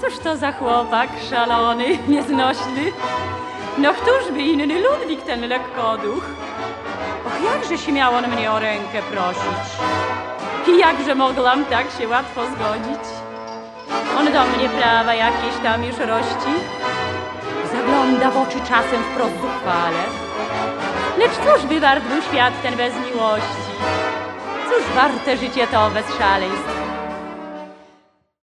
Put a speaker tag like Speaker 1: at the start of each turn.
Speaker 1: Cóż to za chłopak szalony, nieznośny? No któż by inny Ludwik ten lekkoduch? Och, jakże śmiał on mnie o rękę prosić. I jakże mogłam tak się łatwo zgodzić? On do mnie prawa jakieś tam już rości. Zagląda w oczy czasem wprost zuchwale. Lecz cóż by wart był świat ten bez miłości? Cóż warte życie to bez szaleństw?